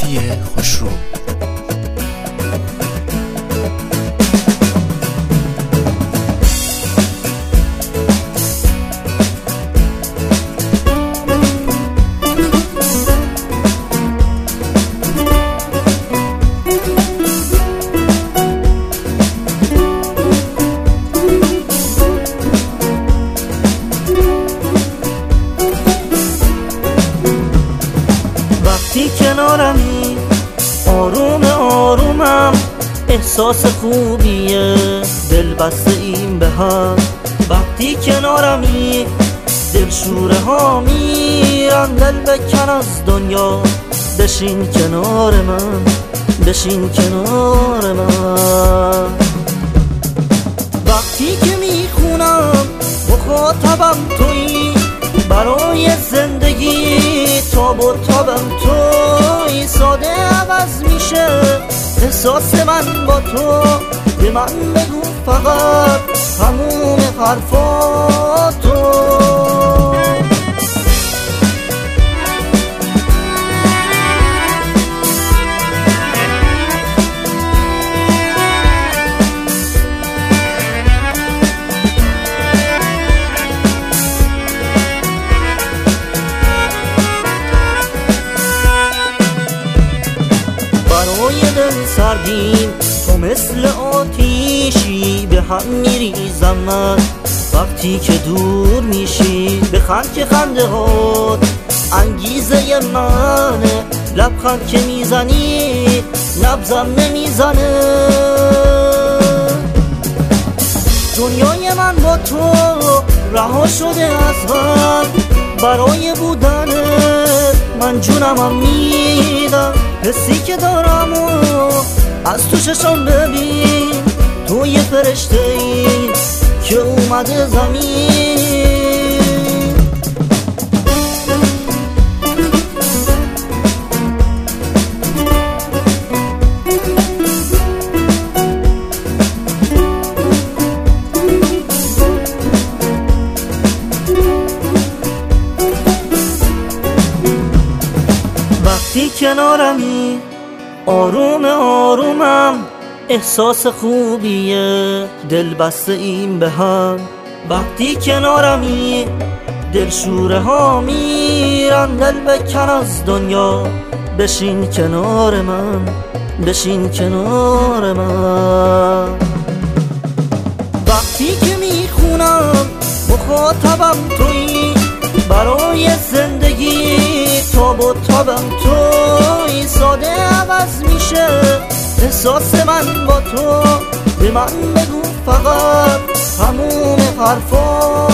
رادیویی خوشرو. وقتی کنارمی آروم آرومم، احساس خوبیه دل بسته این به هم. وقتی کنارمی دلشوره ها میرن، دل بکن از دنیا بشین کنار من، بشین کنار من. وقتی که میخونم مخاطبم تویی، برای زندگی تاب و تابم توی. ساده عوض میشه احساس من با تو، به من بگو فقط تموم حرفاتو. برای دل سردیم تو مثل آتیشی، به هم میریزم من وقتی که دور میشی. بخند که خنده هات انگیزه منه، لبخند که میزنی نبضم نمیزنه. دنیای من با تو رها شده از من، برای بودنت من جونمم میدم. حسی که دارم و از تو چشم ببین، تو یه فرشته ای که اومده زمین. وقتی کنارمی آروم آرومم، احساس خوبیه دل بسته این به هم. وقتی کنارمی دلشوره ها میرن، دل بکن از دنیا بشین کنار من، بشین کنار من. وقتی که میخونم مخاطبم تویی، برای زندگی تاب و تابم توی. ساده عوض میشه احساس من با تو، به من بگو فقط تموم حرفا.